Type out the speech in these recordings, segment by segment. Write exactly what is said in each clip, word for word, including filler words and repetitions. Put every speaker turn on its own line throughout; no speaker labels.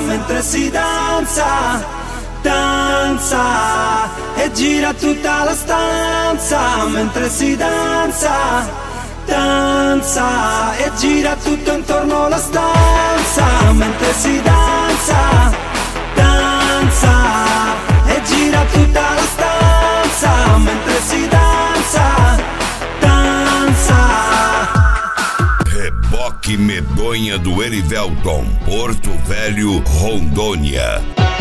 mentre si danza, danza e gira tutta la stanza, mentre si danza, danza e gira tutto intorno alla stanza, mentre si danza, danza e gira tutta la stanza, mentre si danza, danza.
Reboque Medonha do Erivelton, Porto Velho, Rondônia.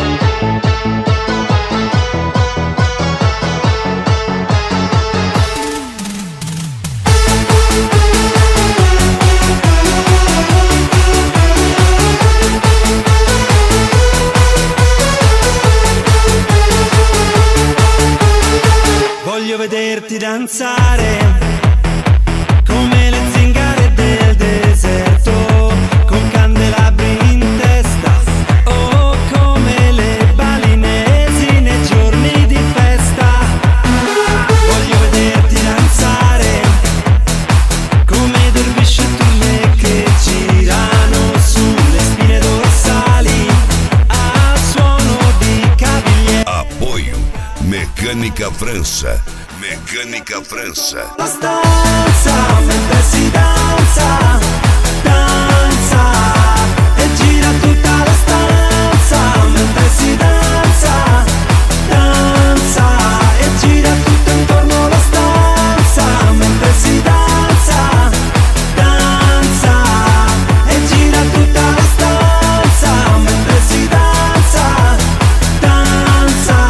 Voglio vederti danzare come le zingare del deserto, con candelabri in testa, oh come le balinesi nei giorni di festa. Voglio vederti danzare come dervisci e turne che girano sulle spine dorsali a suono di cavigliere.
Apoio Mecânica França. Mecânica França.
La stanza mentre si danza, danza e gira tutta la stanza, mentre si danza, danza e gira tutto intorno alla stanza, mentre si danza, danza e gira tutta la stanza, mentre si danza, danza.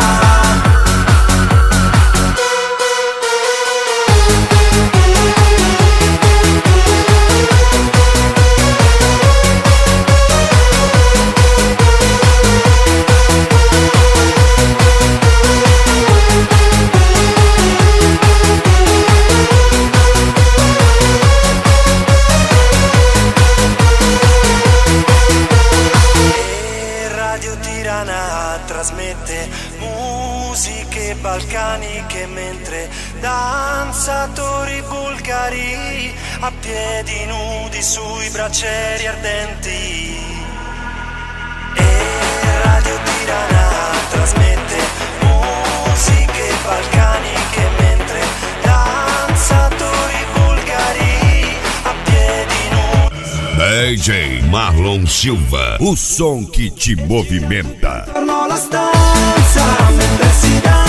Trasmette musiche balcaniche mentre danzatori bulgari a piedi nudi sui braccieri ardenti. E Radio Tirana trasmette musiche balcaniche mentre danzatori bulgari a piedi nudi.
D J Marlon Silva, o som que te movimenta.
Torno alla stanza mentre si dà